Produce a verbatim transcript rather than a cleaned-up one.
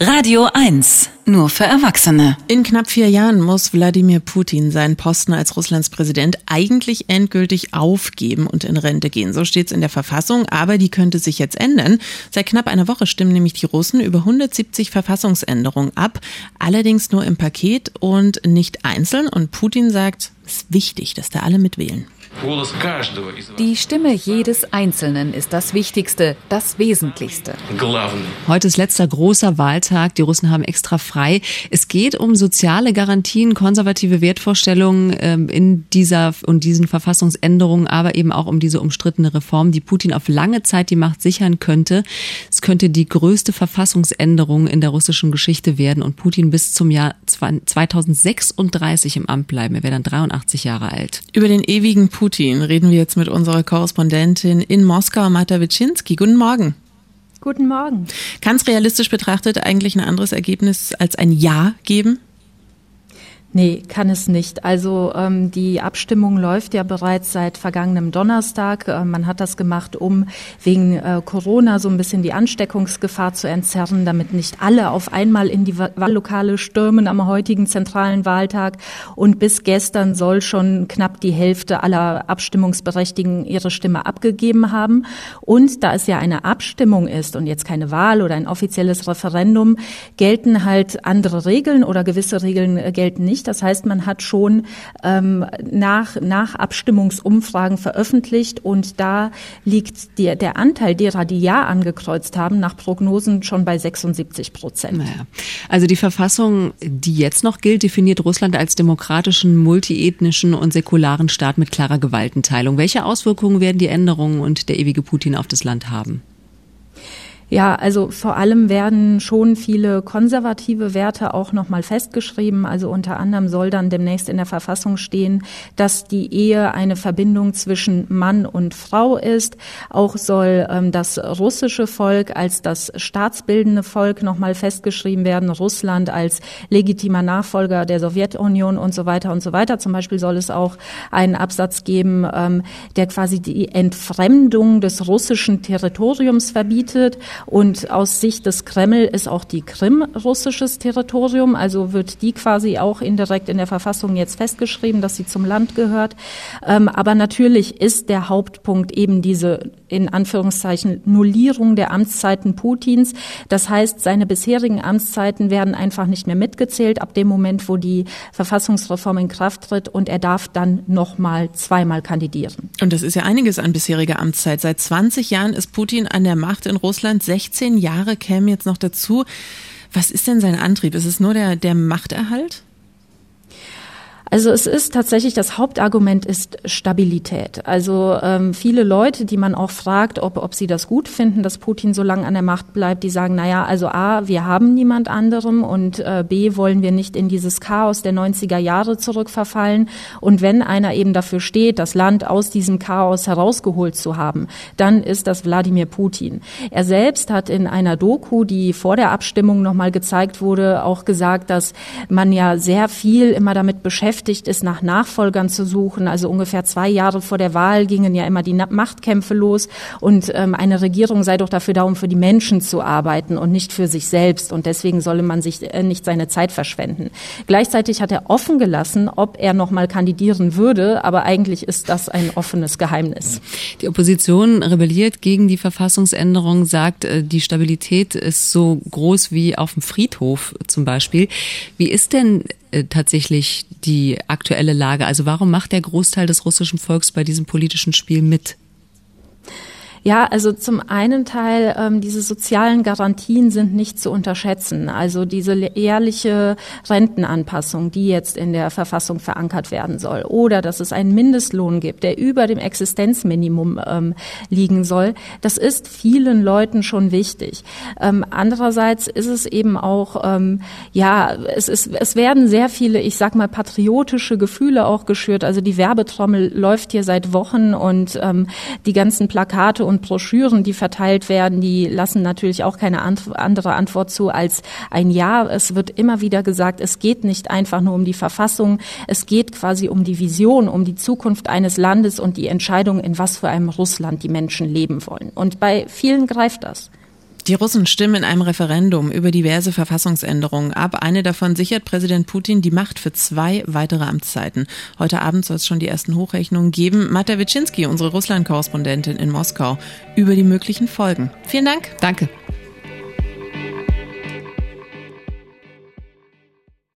Radio eins, nur für Erwachsene. In knapp vier Jahren muss Wladimir Putin seinen Posten als Russlands Präsident eigentlich endgültig aufgeben und in Rente gehen. So steht's in der Verfassung, aber die könnte sich jetzt ändern. Seit knapp einer Woche stimmen nämlich die Russen über hundertsiebzig Verfassungsänderungen ab, allerdings nur im Paket und nicht einzeln. Und Putin sagt, es ist wichtig, dass da alle mitwählen. Die Stimme jedes Einzelnen ist das Wichtigste, das Wesentlichste. Heute ist letzter großer Wahltag. Die Russen haben extra frei. Es geht um soziale Garantien, konservative Wertvorstellungen ähm, in dieser und diesen Verfassungsänderungen, aber eben auch um diese umstrittene Reform, die Putin auf lange Zeit die Macht sichern könnte. Es könnte die größte Verfassungsänderung in der russischen Geschichte werden und Putin bis zum Jahr zweitausendsechsunddreißig im Amt bleiben. Er wäre dann dreiundachtzig Jahre alt. Über den ewigen Putin reden wir jetzt mit unserer Korrespondentin in Moskau, Marta Witschinski. Guten Morgen. Guten Morgen. Kann es realistisch betrachtet eigentlich ein anderes Ergebnis als ein Ja geben? Nee, kann es nicht. Also ähm, die Abstimmung läuft ja bereits seit vergangenem Donnerstag. Äh, man hat das gemacht, um wegen äh, Corona so ein bisschen die Ansteckungsgefahr zu entzerren, damit nicht alle auf einmal in die Wahllokale stürmen am heutigen zentralen Wahltag. Und bis gestern soll schon knapp die Hälfte aller Abstimmungsberechtigten ihre Stimme abgegeben haben. Und da es ja eine Abstimmung ist und jetzt keine Wahl oder ein offizielles Referendum, gelten halt andere Regeln oder gewisse Regeln äh, gelten nicht. Das heißt, man hat schon ähm, nach, nach Abstimmungsumfragen veröffentlicht und da liegt die, der Anteil derer, die Ja angekreuzt haben, nach Prognosen schon bei sechsundsiebzig Prozent. Naja. Also die Verfassung, die jetzt noch gilt, definiert Russland als demokratischen, multiethnischen und säkularen Staat mit klarer Gewaltenteilung. Welche Auswirkungen werden die Änderungen und der ewige Putin auf das Land haben? Ja, also vor allem werden schon viele konservative Werte auch nochmal festgeschrieben. Also unter anderem soll dann demnächst in der Verfassung stehen, dass die Ehe eine Verbindung zwischen Mann und Frau ist. Auch soll ähm, das russische Volk als das staatsbildende Volk nochmal festgeschrieben werden. Russland als legitimer Nachfolger der Sowjetunion und so weiter und so weiter. Zum Beispiel soll es auch einen Absatz geben, ähm, der quasi die Entfremdung des russischen Territoriums verbietet. Und aus Sicht des Kreml ist auch die Krim russisches Territorium, also wird die quasi auch indirekt in der Verfassung jetzt festgeschrieben, dass sie zum Land gehört. Ähm, aber natürlich ist der Hauptpunkt eben diese, in Anführungszeichen, Nullierung der Amtszeiten Putins. Das heißt, seine bisherigen Amtszeiten werden einfach nicht mehr mitgezählt ab dem Moment, wo die Verfassungsreform in Kraft tritt und er darf dann nochmal zweimal kandidieren. Und das ist ja einiges an bisheriger Amtszeit. Seit zwanzig Jahren ist Putin an der Macht in Russland. sechzehn Jahre kämen jetzt noch dazu. Was ist denn sein Antrieb? Ist es nur der, der Machterhalt? Also es ist tatsächlich, das Hauptargument ist Stabilität. Also ähm, viele Leute, die man auch fragt, ob, ob sie das gut finden, dass Putin so lange an der Macht bleibt, die sagen, naja, also A, wir haben niemand anderem und äh, B, wollen wir nicht in dieses Chaos der neunziger Jahre zurückverfallen. Und wenn einer eben dafür steht, das Land aus diesem Chaos herausgeholt zu haben, dann ist das Wladimir Putin. Er selbst hat in einer Doku, die vor der Abstimmung nochmal gezeigt wurde, auch gesagt, dass man ja sehr viel immer damit beschäftigt ist, nach Nachfolgern zu suchen. Also ungefähr zwei Jahre vor der Wahl gingen ja immer die Machtkämpfe los und ähm, eine Regierung sei doch dafür da, um für die Menschen zu arbeiten und nicht für sich selbst. Und deswegen solle man sich äh, nicht seine Zeit verschwenden. Gleichzeitig hat er offen gelassen, ob er noch mal kandidieren würde, aber eigentlich ist das ein offenes Geheimnis. Die Opposition rebelliert gegen die Verfassungsänderung, sagt, die Stabilität ist so groß wie auf dem Friedhof zum Beispiel. Wie ist denn tatsächlich die aktuelle Lage? Also warum macht der Großteil des russischen Volks bei diesem politischen Spiel mit? Ja, also zum einen Teil, ähm, diese sozialen Garantien sind nicht zu unterschätzen. Also diese jährliche Rentenanpassung, die jetzt in der Verfassung verankert werden soll, oder dass es einen Mindestlohn gibt, der über dem Existenzminimum ähm, liegen soll, das ist vielen Leuten schon wichtig. Ähm, andererseits ist es eben auch, ähm, ja, es ist, es werden sehr viele, ich sag mal, patriotische Gefühle auch geschürt. Also die Werbetrommel läuft hier seit Wochen und ähm, die ganzen Plakate und Broschüren, die verteilt werden, die lassen natürlich auch keine andere Antwort zu als ein Ja. Es wird immer wieder gesagt, es geht nicht einfach nur um die Verfassung, es geht quasi um die Vision, um die Zukunft eines Landes und die Entscheidung, in was für einem Russland die Menschen leben wollen. Und bei vielen greift das. Die Russen stimmen in einem Referendum über diverse Verfassungsänderungen ab. Eine davon sichert Präsident Putin die Macht für zwei weitere Amtszeiten. Heute Abend soll es schon die ersten Hochrechnungen geben. Marta Witschinski, unsere Russland-Korrespondentin in Moskau, über die möglichen Folgen. Vielen Dank. Danke.